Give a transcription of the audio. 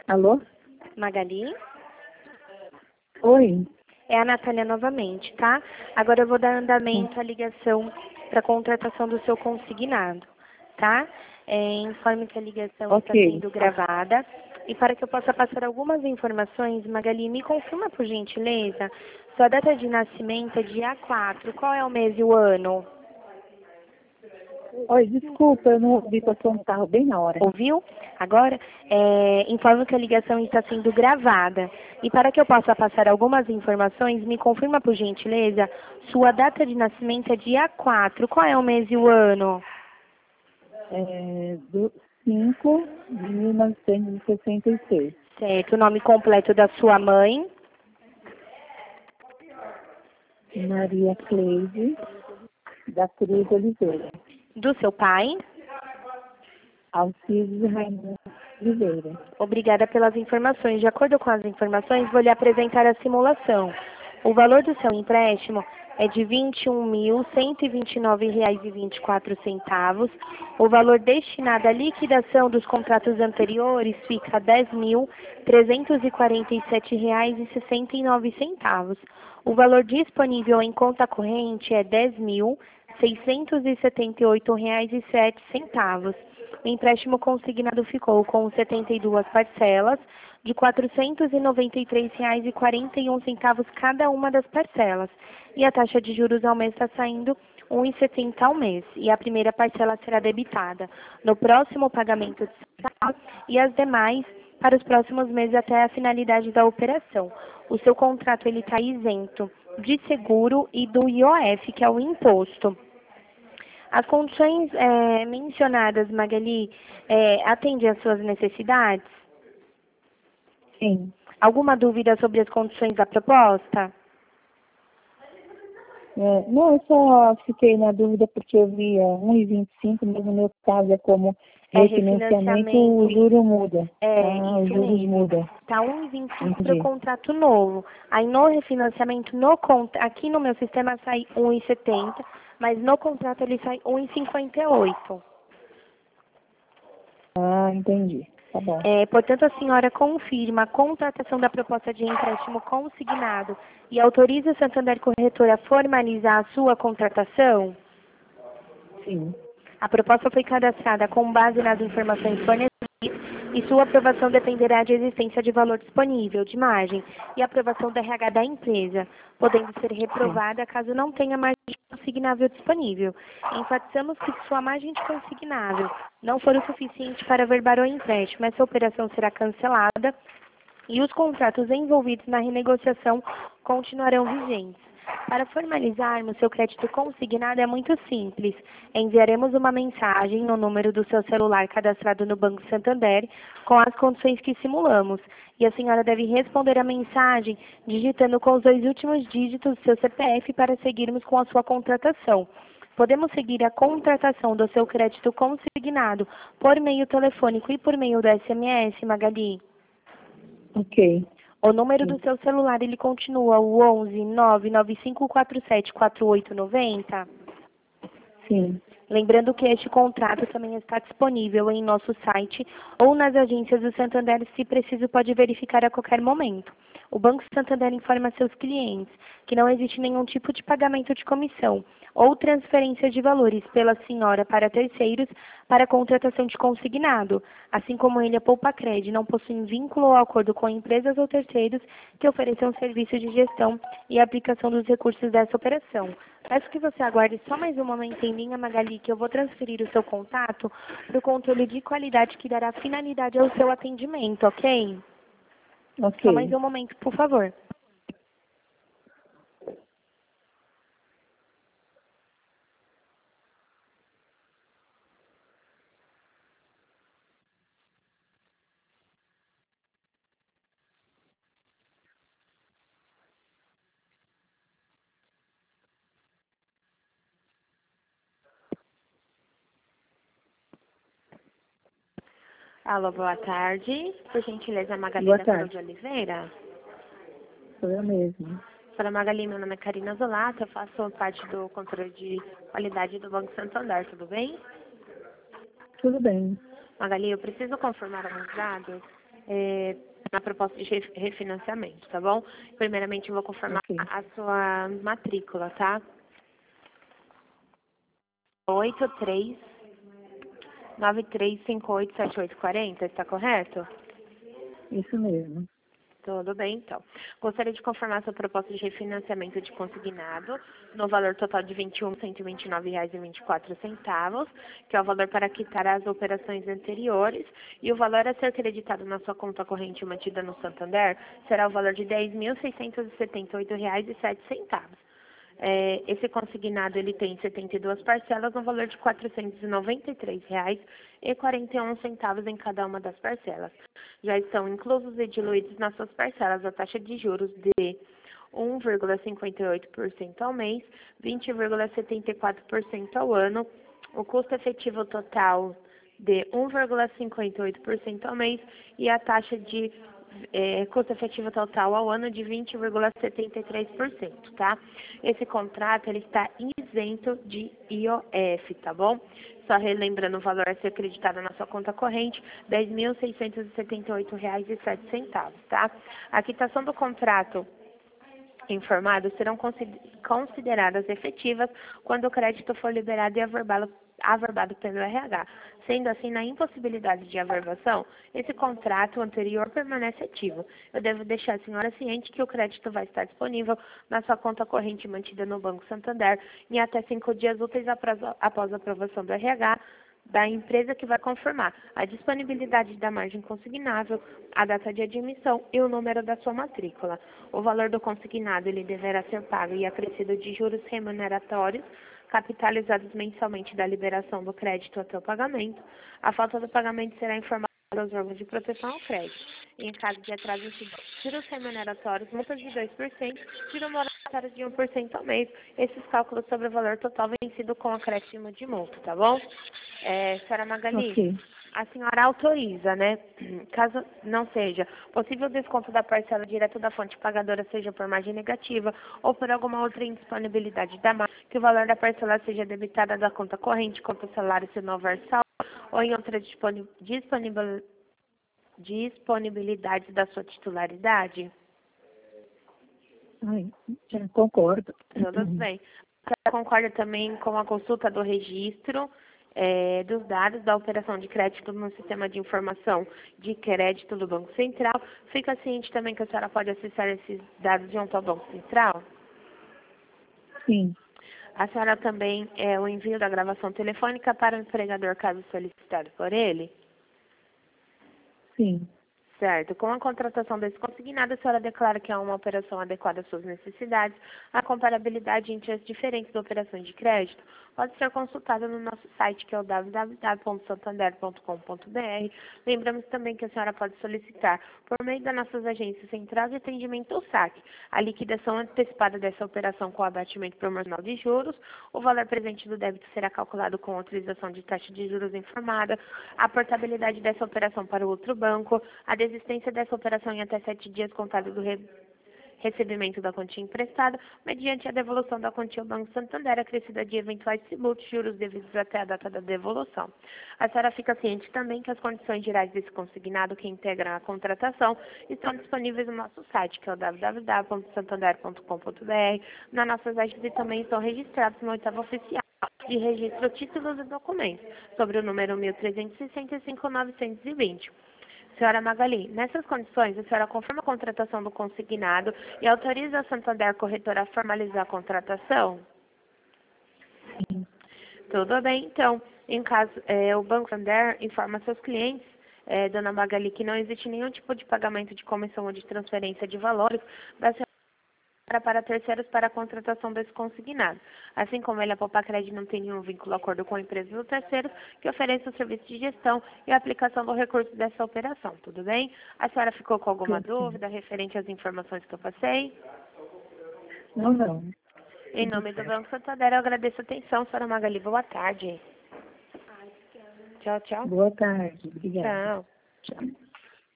Alô? Magali? Oi. É a Natália novamente, tá? Agora eu vou dar andamento à ligação para contratação do seu consignado, tá? Informe que a ligação está Ok. sendo gravada. E para que eu possa passar algumas informações, Magali, me confirma, por gentileza, sua data de nascimento é dia 4. Qual é o mês e o ano? Oi, desculpa, eu não ouvi, passou um carro bem na hora. Ouviu? Agora, informo que a ligação está sendo gravada. E para que eu possa passar algumas informações, me confirma, por gentileza, sua data de nascimento é dia 4. Qual é o mês e o ano? Do 5 de 1966. Certo. O nome completo da sua mãe? Maria Cleide da Cruz Oliveira. Do seu pai? Alcides Raimundo Oliveira. Obrigada pelas informações. De acordo com as informações, vou lhe apresentar a simulação. O valor do seu empréstimo é de R$ 21.129,24. O valor destinado à liquidação dos contratos anteriores fica R$ 10.347,69. O valor disponível em conta corrente é R$ 10.678,07. O empréstimo consignado ficou com 72 parcelas de R$ 493,41 cada uma das parcelas. E a taxa de juros ao mês está saindo R$ 1,70 ao mês. E a primeira parcela será debitada no próximo pagamento de salário e as demais para os próximos meses até a finalidade da operação. O seu contrato ele está isento de seguro e do IOF, que é o imposto. As condições mencionadas, Magali, atendem às suas necessidades? Sim. Alguma dúvida sobre as condições da proposta? Não, eu só fiquei na dúvida porque eu via 1,25, mas no meu caso é como refinanciamento, o juro muda. Isso os juros mesmo. mudam. Está 1,25 para o Entendi. contrato novo. Aí no refinanciamento, aqui no meu sistema sai 1,70, mas no contrato ele sai 1,58. Entendi. Tá bom. Portanto, a senhora confirma a contratação da proposta de empréstimo consignado e autoriza o Santander Corretora a formalizar a sua contratação? Sim. A proposta foi cadastrada com base nas informações fornecidas e sua aprovação dependerá de existência de valor disponível, de margem, e aprovação da RH da empresa, podendo ser reprovada caso não tenha margem consignável disponível. Enfatizamos que se sua margem de consignável não for o suficiente para averbar o empréstimo, essa operação será cancelada e os contratos envolvidos na renegociação continuarão vigentes. Para formalizarmos seu crédito consignado é muito simples. Enviaremos uma mensagem no número do seu celular cadastrado no Banco Santander com as condições que simulamos. E a senhora deve responder a mensagem digitando com os 2 últimos dígitos do seu CPF para seguirmos com a sua contratação. Podemos seguir a contratação do seu crédito consignado por meio telefônico e por meio do SMS, Magali? Ok. O número do seu celular, ele continua o 11 99547 4890? Sim. Lembrando que este contrato também está disponível em nosso site ou nas agências do Santander, se preciso pode verificar a qualquer momento. O Banco Santander informa seus clientes que não existe nenhum tipo de pagamento de comissão ou transferência de valores pela senhora para terceiros para a contratação de consignado, assim como ele, a Poupacred, não possui vínculo ou acordo com empresas ou terceiros que ofereçam serviço de gestão e aplicação dos recursos dessa operação. Peço que você aguarde só mais um momento em linha, Magali, que eu vou transferir o seu contato para o controle de qualidade que dará finalidade ao seu atendimento, ok? Só mais Ok. um momento, por favor. Alô, boa tarde. Por gentileza, Magali Boa da Carol tarde. de Oliveira. Sou eu mesmo. Para Magali, meu nome é Karina Zolato, eu faço parte do controle de qualidade do Banco Santander, tudo bem? Tudo bem. Magali, eu preciso confirmar alguns dados. na proposta de refinanciamento, tá bom? Primeiramente, eu vou confirmar a sua matrícula, tá? 8393587840, está correto? Isso mesmo. Tudo bem, então. Gostaria de confirmar sua proposta de refinanciamento de consignado no valor total de R$ 21.129,24, que é o valor para quitar as operações anteriores, e o valor a ser creditado na sua conta corrente mantida no Santander será o valor de R$ 10.678,07. Esse consignado ele tem 72 parcelas no valor de R$ 493,41 em cada uma das parcelas. Já estão inclusos e diluídos nas suas parcelas a taxa de juros de 1,58% ao mês, 20,74% ao ano, o custo efetivo total de 1,58% ao mês e a taxa de custo efetivo total ao ano de 20,73%, tá? Esse contrato ele está isento de IOF, tá bom? Só relembrando o valor a ser acreditado na sua conta corrente, R$ 10.678,07, tá? A quitação do contrato informado serão consideradas efetivas quando o crédito for liberado e averbado pelo RH. Sendo assim, na impossibilidade de averbação, esse contrato anterior permanece ativo. Eu devo deixar a senhora ciente que o crédito vai estar disponível na sua conta corrente mantida no Banco Santander em até 5 dias úteis após a aprovação do RH da empresa que vai confirmar a disponibilidade da margem consignável, a data de admissão e o número da sua matrícula. O valor do consignado ele deverá ser pago e acrescido de juros remuneratórios capitalizados mensalmente da liberação do crédito até o pagamento. A falta do pagamento será informada aos órgãos de proteção ao crédito. Em caso de atraso, juros remuneratórios, multas de 2%, juros moratórios de 1% ao mês. Esses cálculos sobre o valor total vencido com acréscimo de multa, tá bom? Senhora Magali, a senhora autoriza, né? Caso não seja possível desconto da parcela direto da fonte pagadora, seja por margem negativa ou por alguma outra indisponibilidade da margem, que o valor da parcela seja debitada da conta corrente, conta salário se não houver saldo, ou em outra disponibilidade da sua titularidade? Concordo. Tudo bem. Você concorda também com a consulta do registro dos dados da operação de crédito no sistema de informação de crédito do Banco Central? Fica ciente também que a senhora pode acessar esses dados junto ao Banco Central? Sim. A senhora também o envio da gravação telefônica para o empregador, caso solicitado por ele? Sim. Certo. Com a contratação desse consignado, a senhora declara que é uma operação adequada às suas necessidades. A comparabilidade entre as diferentes operações de crédito pode ser consultada no nosso site, que é o www.santander.com.br. Lembramos também que a senhora pode solicitar, por meio das nossas agências centrais de atendimento ou saque, a liquidação antecipada dessa operação com abatimento promocional de juros. O valor presente do débito será calculado com autorização de taxa de juros informada, a portabilidade dessa operação para o outro banco, a desistência dessa operação em até 7 dias contados do recebimento da quantia emprestada, mediante a devolução da quantia ao Banco Santander, acrescida de eventuais tributos, juros devidos até a data da devolução. A senhora fica ciente também que as condições gerais desse consignado que integram a contratação estão disponíveis no nosso site, que é o www.santander.com.br, nas nossas agências e também estão registrados no oitavo oficial de registro títulos e documentos, sobre o número 1365-920. Senhora Magali, nessas condições, a senhora confirma a contratação do consignado e autoriza a Santander Corretora a formalizar a contratação? Sim. Tudo bem, então. Em caso, o Banco Santander informa seus clientes, dona Magali, que não existe nenhum tipo de pagamento de comissão ou de transferência de valores da senhora para terceiros para a contratação desse consignado. Assim como ele, a Popacred não tem nenhum vínculo ou acordo com empresas ou terceiros que ofereçam o serviço de gestão e aplicação do recurso dessa operação. Tudo bem? A senhora ficou com alguma dúvida referente às informações que eu passei? Não. Em nome do Banco Santander, eu agradeço a atenção, senhora Magali. Boa tarde. Tchau, tchau. Boa tarde. Obrigada. Tchau. Tchau.